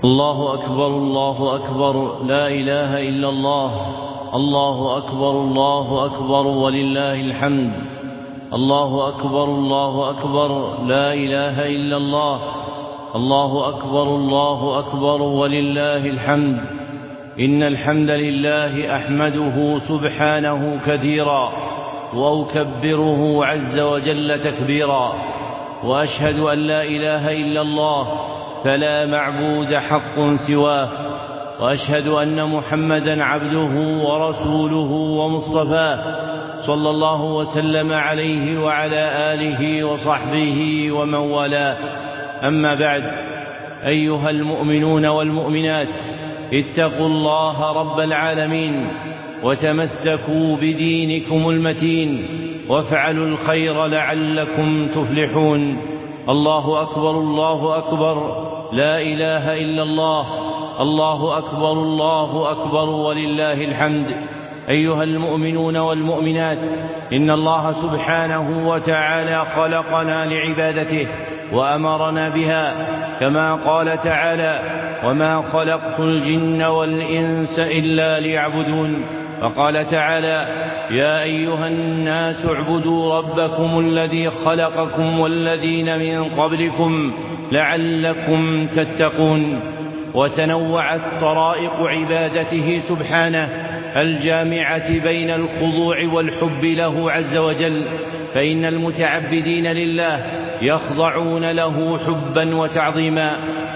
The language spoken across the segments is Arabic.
الله أكبر الله أكبر لا إله إلا الله. الله أكبر الله أكبر ولله الحمد. الله أكبر الله أكبر لا إله إلا الله. الله أكبر الله أكبر ولله الحمد. إن الحمد لله أحمده سبحانه كثيرا وأكبره عز وجل تكبيرا، وأشهد أن لا إله إلا الله فلا معبود حق سواه، وأشهد أن محمدا عبده ورسوله ومصطفاه صلى الله وسلم عليه وعلى آله وصحبه ومن والاه. أما بعد، أيها المؤمنون والمؤمنات، اتقوا الله رب العالمين وتمسكوا بدينكم المتين وافعلوا الخير لعلكم تفلحون. الله أكبر الله أكبر لا إله إلا الله. الله أكبر الله أكبر ولله الحمد. أيها المؤمنون والمؤمنات، إن الله سبحانه وتعالى خلقنا لعبادته وأمرنا بها، كما قال تعالى: وما خلقت الجن والإنس إلا ليعبدون. وقال تعالى: يا أيها الناس اعبدوا ربكم الذي خلقكم والذين من قبلكم لعلكم تتقون. وتنوعت طرائق عبادته سبحانه الجامعة بين الخضوع والحب له عز وجل، فإن المتعبدين لله يخضعون له حبا وتعظيما،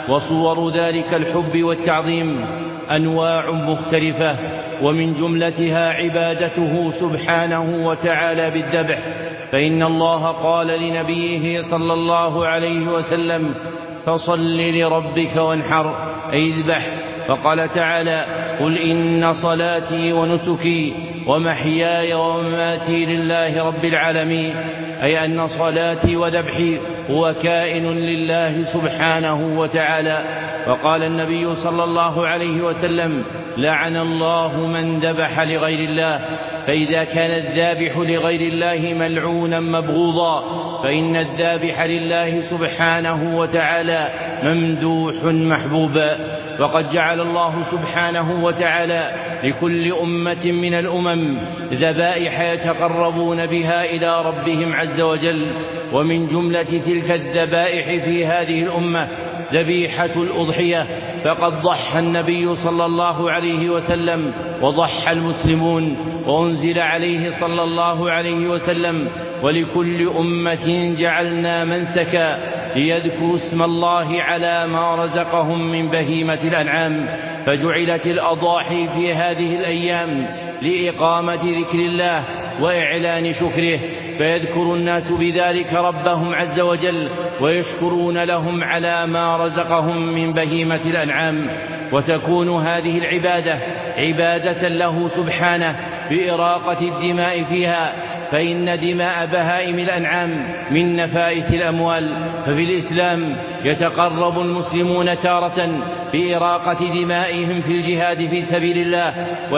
وصور ذلك الحب والتعظيم أنواع مختلفة، ومن جملتها عبادته سبحانه وتعالى بالذبح، فإن الله قال لنبيه صلى الله عليه وسلم: فصل لربك وانحر، أي اذبح. فقال تعالى: قل إن صلاتي ونسكي ومحياي ومماتي لله رب العالمين، أي أن صلاتي وذبحي هو كائن لله سبحانه وتعالى. وقال النبي صلى الله عليه وسلم: لعن الله من ذبح لغير الله. فإذا كان الذابح لغير الله ملعونا مبغوضا، فإن الذابح لله سبحانه وتعالى ممدوح محبوبا. وقد جعل الله سبحانه وتعالى لكل أمة من الأمم ذبائح يتقربون بها إلى ربهم عز وجل، ومن جملة تلك الذبائح في هذه الأمة ذبيحة الأضحية، فقد ضحى النبي صلى الله عليه وسلم وضحى المسلمون، وأنزل عليه صلى الله عليه وسلم: ولكل أمة جعلنا منسكا ليذكروا اسم الله على ما رزقهم من بهيمة الأنعام. فجعلت الأضاحي في هذه الأيام لإقامة ذكر الله وإعلان شكره، فيذكر الناس بذلك ربهم عز وجل ويشكرون لهم على ما رزقهم من بهيمة الأنعام. وتكون هذه العبادة عبادة له سبحانه بإراقة الدماء فيها، فإن دماء بهائم الأنعام من نفائس الأموال. ففي الإسلام يتقرب المسلمون تارة بإراقة دمائهم في الجهاد في سبيل الله،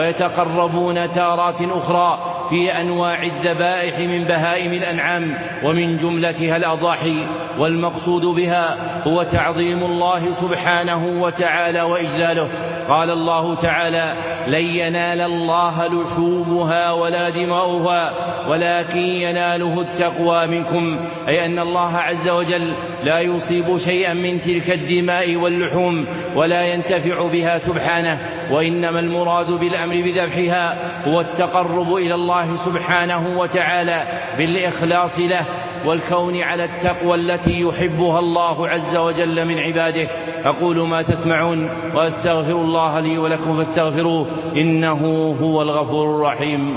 ويتقربون تارات أخرى في أنواع الذبائح من بهائم الأنعام، ومن جملتها الأضاحي. والمقصود بها هو تعظيم الله سبحانه وتعالى وإجلاله. قال الله تعالى: لن ينال الله لحومها ولا دماؤها ولكن يناله التقوى منكم، أي أن الله عز وجل لا يصيب شيئا من تلك الدماء واللحوم ولا ينتفع بها سبحانه، وإنما المراد بالأمر بذبحها هو التقرب إلى الله سبحانه وتعالى بالإخلاص له والكون على التقوى التي يحبها الله عز وجل من عباده. أقول ما تسمعون وأستغفر الله لي ولكم فاستغفروه إنه هو الغفور الرحيم.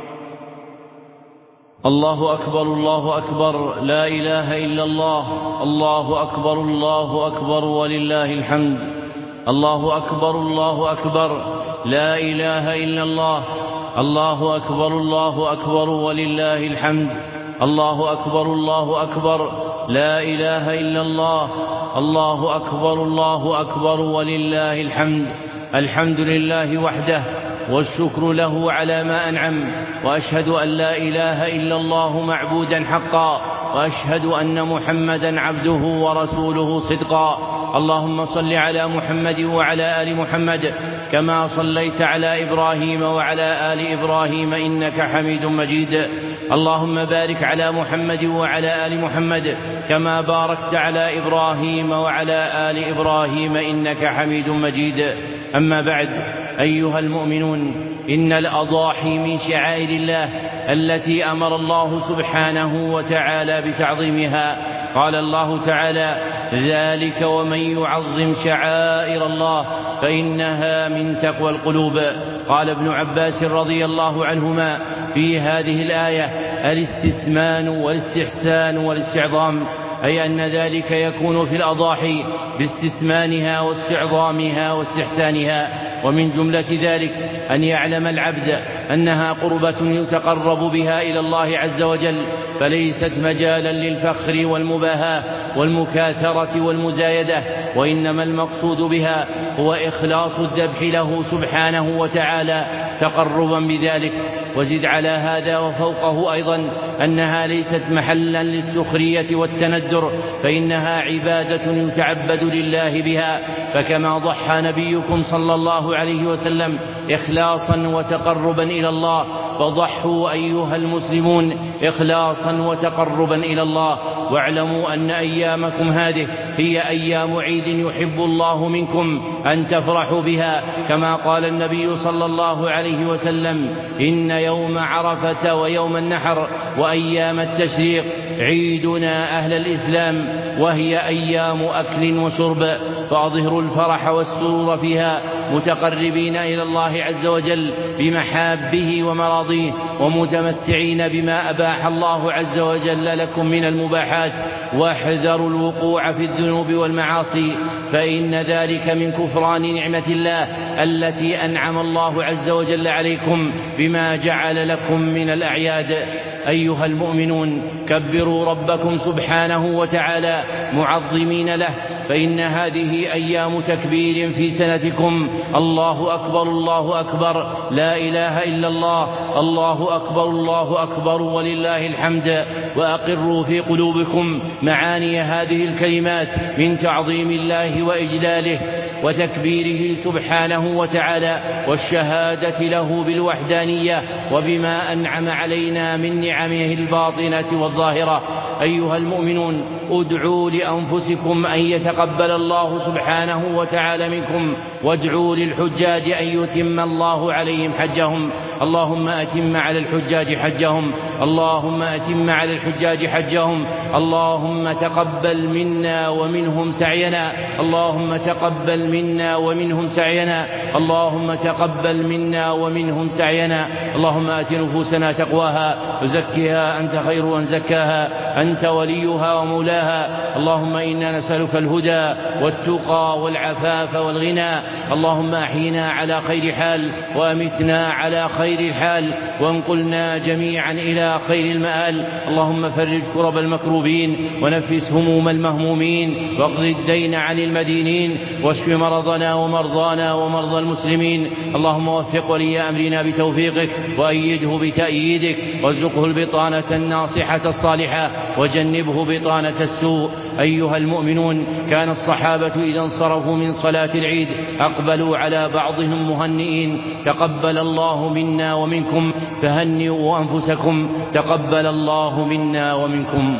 الله أكبر الله أكبر لا إله إلا الله. الله أكبر الله أكبر ولله الحمد. الله أكبر الله أكبر لا إله إلا الله. الله أكبر الله أكبر ولله الحمد. الله أكبر الله أكبر لا إله إلا الله. الله أكبر الله أكبر ولله الحمد. الحمد لله وحده والشكر له على ما أنعم، وأشهد أن لا إله إلا الله معبودا حقا، وأشهد أن محمدا عبده ورسوله صدقا. اللهم صل على محمد وعلى آل محمد كما صليت على إبراهيم وعلى آل إبراهيم إنك حميد مجيد. اللهم بارك على محمد وعلى آل محمد كما باركت على إبراهيم وعلى آل إبراهيم إنك حميد مجيد. أما بعد، أيها المؤمنون، إن الأضاحي من شعائر الله التي أمر الله سبحانه وتعالى بتعظيمها. قال الله تعالى: ذلك ومن يعظم شعائر الله فإنها من تقوى القلوب. قال ابن عباس رضي الله عنهما في هذه الآية: الاستثمان والاستحسان والاستعظام، أي أن ذلك يكون في الأضاحي باستثمانها واستعظامها واستحسانها. ومن جملة ذلك أن يعلم العبد أنها قربة يتقرب بها إلى الله عز وجل، فليست مجالا للفخر والمباهاة والمكاثرة والمزايدة، وإنما المقصود بها هو إخلاص الذبح له سبحانه وتعالى تقربا بذلك. وزد على هذا وفوقه أيضا أنها ليست محلا للسخرية والتندر، فإنها عبادة يتعبد لله بها. فكما ضحى نبيكم صلى الله عليه وسلم إخلاصا وتقربا إلى الله، فضحوا أيها المسلمون إخلاصا وتقربا إلى الله. واعلموا أن أيامكم هذه هي أيام عيد يحب الله منكم أن تفرحوا بها، كما قال النبي صلى الله عليه وسلم: إن يوم عرفة ويوم النحر وأيام التشريق عيدنا أهل الإسلام، وهي أيام أكل وشرب، فأظهروا الفرح والسرور فيها متقربين إلى الله عز وجل بمحابه ومراضيه، ومتمتعين بما أباح الله عز وجل لكم من المباحات. واحذروا الوقوع في الذنوب والمعاصي، فإن ذلك من كفران نعمة الله التي أنعم الله عز وجل عليكم بما جعل لكم من الأعياد. أيها المؤمنون، كبروا ربكم سبحانه وتعالى معظمين له، فإن هذه أيام تكبير في سنتكم. الله أكبر الله أكبر، لا إله إلا الله، الله أكبر الله أكبر ولله الحمد. وأقروا في قلوبكم معاني هذه الكلمات من تعظيم الله وإجلاله وتكبيره سبحانه وتعالى، والشهادة له بالوحدانية وبما أنعم علينا من نعمه الباطنة والظاهرة. أيها المؤمنون، ادعوا لأنفسكم أن يتقبل الله سبحانه وتعالى منكم، وادعوا للحجاج أن يتم الله عليهم حجهم. اللهم أتم على الحجاج حجهم، اللهم أتم على الحجاج حجهم. اللهم تقبل منا ومنهم سعينا، اللهم تقبل منا ومنهم سعينا، اللهم تقبل منا ومنهم سعينا. اللهم آت نفوسنا تقواها وزكها أنت خير من زكاها، أنت وليها ومولاها. اللهم إنا نسألك الهدى والتقى والعفاف والغنى. اللهم أحينا على خير حال وأمتنا على خير الحال، وانقلنا جميعا إلى خير المآل. اللهم فرج كرب المكروبين، ونفس هموم المهمومين، واقض الدين عن المدينين، واشف مرضنا ومرضانا ومرضى المسلمين. اللهم وفق ولي أمرنا بتوفيقك، وأيده بتأييدك، وارزقه البطانة الناصحة الصالحة، وجنبه بطانة السوء. أيها المؤمنون، كان الصحابة إذا انصرفوا من صلاة العيد أقبلوا على بعضهم مهنئين: تقبل الله منا ومنكم، فهنئوا أنفسكم، تقبل الله منا ومنكم.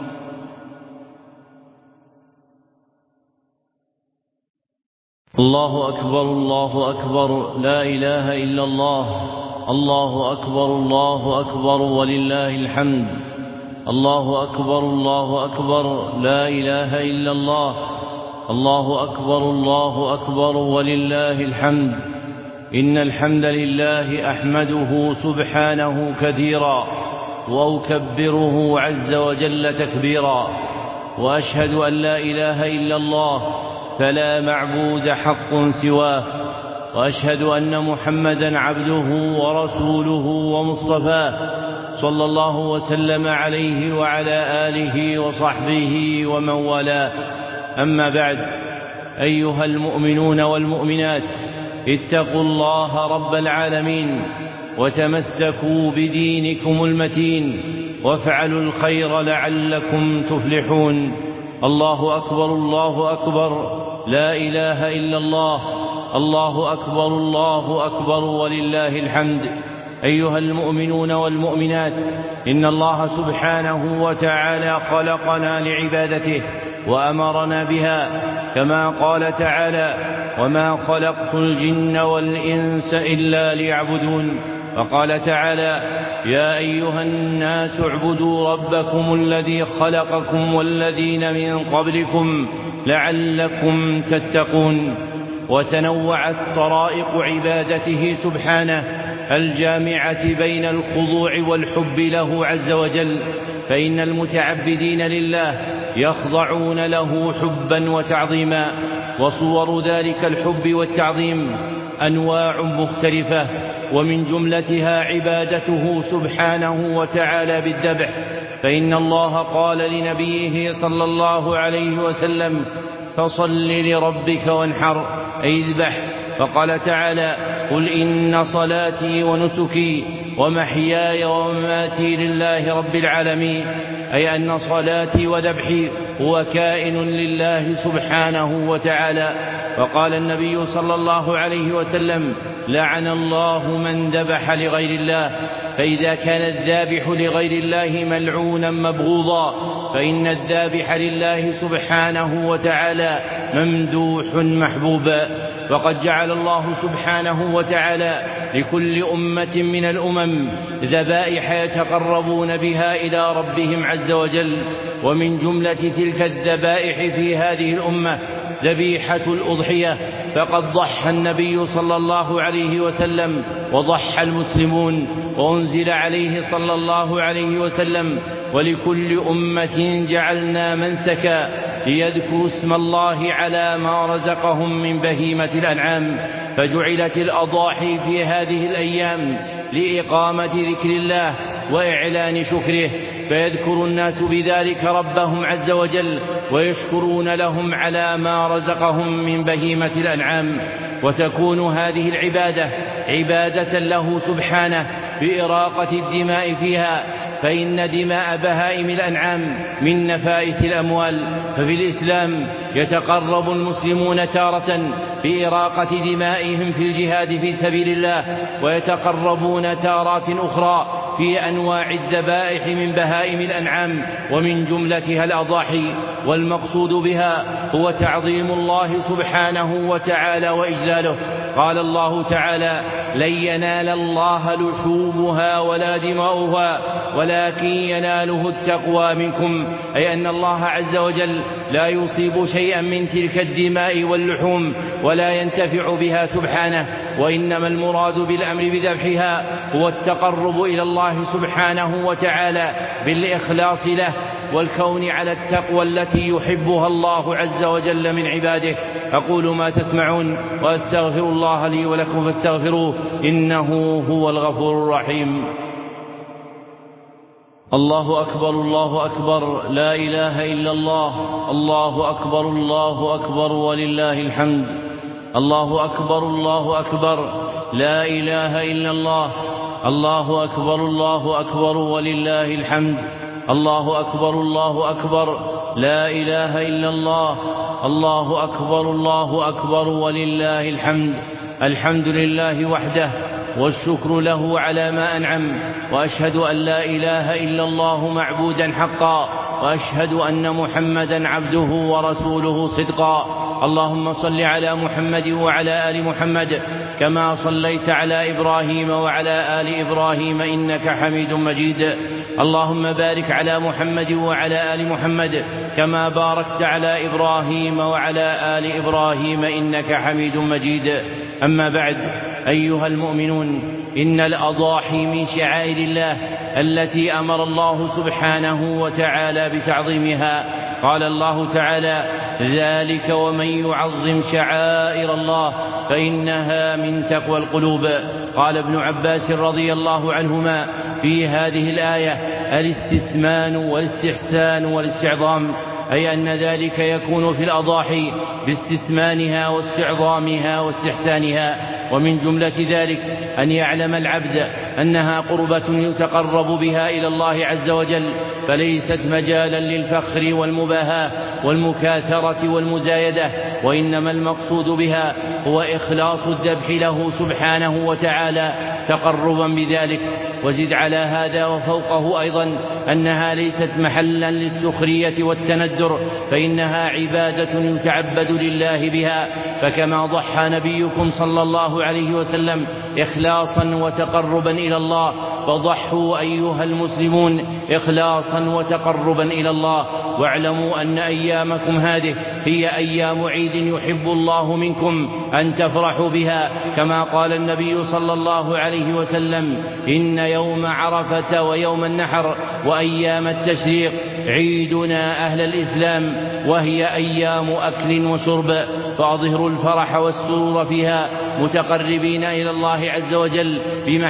الله أكبر الله أكبر، لا إله إلا الله، الله أكبر الله أكبر ولله الحمد. الله أكبر الله أكبر، لا إله إلا الله، الله أكبر الله أكبر ولله الحمد. إن الحمد لله أحمده سبحانه كثيرا، وأكبره عز وجل تكبيرا، وأشهد أن لا إله إلا الله فلا معبود حق سواه، وأشهد أن محمدا عبده ورسوله ومصطفاه، صلى الله وسلم عليه وعلى آله وصحبه ومن والاه. أما بعد، أيها المؤمنون والمؤمنات، اتقوا الله رب العالمين، وتمسكوا بدينكم المتين، وافعلوا الخير لعلكم تفلحون. الله أكبر الله أكبر، لا إله إلا الله. الله أكبر الله أكبر ولله الحمد. أيها المؤمنون والمؤمنات، إن الله سبحانه وتعالى خلقنا لعبادته وأمرنا بها، كما قال تعالى: وما خلقت الجن والإنس إلا ليعبدون. وقال تعالى: يا أيها الناس اعبدوا ربكم الذي خلقكم والذين من قبلكم لعلكم تتقون. وتنوعت طرائق عبادته سبحانه الجامعة بين الخضوع والحب له عز وجل، فإن المتعبدين لله يخضعون له حبا وتعظيما. وصور ذلك الحب والتعظيم أنواع مختلفة، ومن جملتها عبادته سبحانه وتعالى بالذبح، فإن الله قال لنبيه صلى الله عليه وسلم: فصل لربك وانحر، أي اذبح. فقال تعالى: قل إن صلاتي ونسكي ومحياي ومماتي لله رب العالمين، أي أن صلاتي وذبحي هو كائن لله سبحانه وتعالى. وقال النبي صلى الله عليه وسلم: لعن الله من ذبح لغير الله. فإذا كان الذابح لغير الله ملعونا مبغوضا، فإن الذابح لله سبحانه وتعالى ممدوح محبوبا. وقد جعل الله سبحانه وتعالى لكل أمة من الأمم ذبائح يتقربون بها إلى ربهم عز وجل، ومن جملة تلك الذبائح في هذه الأمة ذبيحة الأضحية، فقد ضحى النبي صلى الله عليه وسلم وضحى المسلمون، وأنزل عليه صلى الله عليه وسلم: ولكل أمة جعلنا منسكا ليذكروا اسم الله على ما رزقهم من بهيمة الأنعام. فجعلت الأضاحي في هذه الأيام لإقامة ذكر الله وإعلان شكره، فيذكر الناس بذلك ربهم عز وجل ويشكرون لهم على ما رزقهم من بهيمة الأنعام. وتكون هذه العبادة عبادة له سبحانه بإراقة الدماء فيها، فإن دماء بهائم الأنعام من نفائس الأموال. ففي الإسلام يتقرب المسلمون تارة بإراقة دمائهم في الجهاد في سبيل الله، ويتقربون تارات أخرى في أنواع الذبائح من بهائم الأنعام، ومن جملتها الأضاحي. والمقصود بها هو تعظيم الله سبحانه وتعالى وإجلاله. قال الله تعالى: لن ينال الله لحومها ولا دماؤها ولكن يناله التقوى منكم، أي أن الله عز وجل لا يصيب شيئا من تلك الدماء واللحوم ولا ينتفع بها سبحانه، وإنما المراد بالأمر بذبحها هو التقرب إلى الله سبحانه وتعالى بالإخلاص له والكون على التقوى التي يحبها الله عز وجل من عباده. أقول ما تسمعون وأستغفر الله لي ولكم فاستغفروه إنه هو الغفور الرحيم. الله أكبر الله أكبر، لا إله إلا الله. الله أكبر الله أكبر ولله الحمد. الله أكبر الله أكبر، لا إله إلا الله. الله أكبر الله أكبر ولله الحمد. الله أكبر الله أكبر، لا إله إلا الله. الله أكبر الله أكبر ولله الحمد. الحمد لله وحده، والشكر له على ما أنعم، وأشهد أن لا إله إلا الله معبودا حقا، وأشهد أن محمدا عبده ورسوله صدقا. اللهم صل على محمد وعلى آل محمد كما صليت على إبراهيم وعلى آل إبراهيم إنك حميد مجيد. اللهم بارك على محمد وعلى آل محمد كما باركت على إبراهيم وعلى آل إبراهيم إنك حميد مجيد. أما بعد، أيها المؤمنون، إن الأضاحي من شعائر الله التي أمر الله سبحانه وتعالى بتعظيمها. قال الله تعالى: ذلك ومن يعظم شعائر الله فإنها من تقوى القلوب. قال ابن عباس رضي الله عنهما في هذه الآية: الاستثمان والاستحسان والاستعظام، أي أن ذلك يكون في الأضاحي باستثمانها واستعظامها واستحسانها. ومن جملة ذلك أن يعلم العبد أنها قربة يتقرب بها إلى الله عز وجل، فليست مجالا للفخر والمباهاة والمكاثرة والمزايدة، وإنما المقصود بها هو إخلاص الذبح له سبحانه وتعالى تقربا بذلك. وزد على هذا وفوقه أيضا أنها ليست محلا للسخرية والتندر، فإنها عبادة يتعبد لله بها. فكما ضحى نبيكم صلى الله عليه وسلم إخلاصا وتقربا إلى الله، فضحوا أيها المسلمون إخلاصا وتقربا إلى الله. واعلموا أن أيامكم هذه هي أيام عيد يحب الله منكم أن تفرحوا بها، كما قال النبي صلى الله عليه وسلم: إن يوم عرفة ويوم النحر وأيام التشريق عيدنا أهل الإسلام، وهي أيام أكل وشرب، فأظهروا الفرح والسرور فيها متقربين إلى الله عز وجل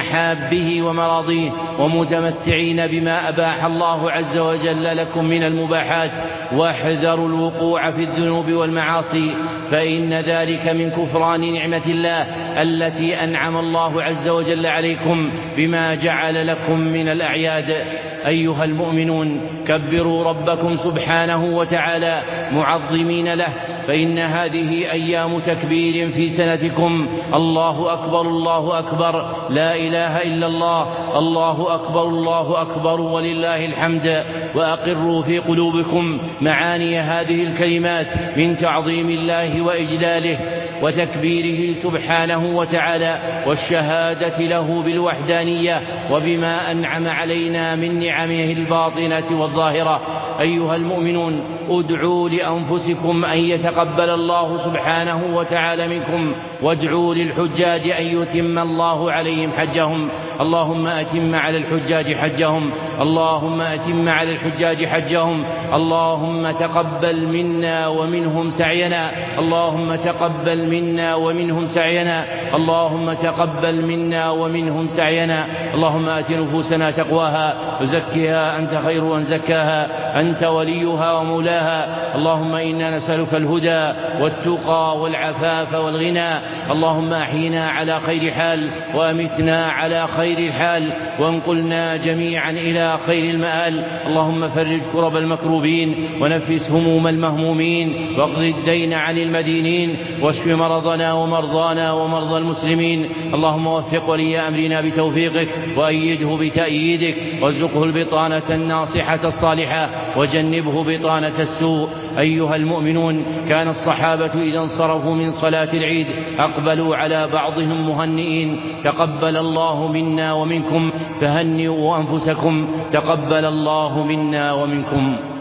بمحابه ومراضيه، ومتمتعين بما أباح الله عز وجل لكم من المباحات. واحذروا الوقوع في الذنوب والمعاصي، فإن ذلك من كفران نعمة الله التي أنعم الله عز وجل عليكم بما جعل لكم من الأعياد. أيها المؤمنون، كبروا ربكم سبحانه وتعالى معظمين له، فإن هذه أيام تكبير في سنتكم. الله أكبر الله أكبر، لا إله إلا الله، الله أكبر الله أكبر ولله الحمد. وأقروا في قلوبكم معاني هذه الكلمات من تعظيم الله وإجلاله وتكبيره سبحانه وتعالى، والشهادة له بالوحدانية وبما أنعم علينا من نعمه الباطنة والظاهرة. أيها المؤمنون، ادعوا لأنفسكم أن يتقبل الله سبحانه وتعالى منكم، وادعوا للحجاج أن يتم الله عليهم حجهم. اللهم أتم على الحجاج حجهم، اللهم أتم على الحجاج حجهم. اللهم تقبل منا ومنهم سعينا، اللهم تقبل منا ومنهم سعينا، اللهم تقبل منا ومنهم سعينا. اللهم آت نفوسنا تقواها وزكها أنت خير من زكاها، أنت وليها ومولاها. اللهم إنا نسألك الهدى والتقى والعفاف والغنى. اللهم أحينا على خير حال، وأمتنا على خير الحال، وانقلنا جميعا إلى خير المآل. اللهم فرج كرب المكروبين، ونفس هموم المهمومين، واقض الدين عن المدينين، واشف مرضنا ومرضانا ومرضى المسلمين. اللهم وفق ولي أمرنا بتوفيقك، وأيده بتأييدك، وارزقه البطانة الناصحة الصالحة، وجنبه بطانة السوء. أيها المؤمنون، كان الصحابة إذا انصرفوا من صلاة العيد أقبلوا على بعضهم مهنئين: تقبل الله منا ومنكم، فهنئوا أنفسكم، تقبل الله منا ومنكم.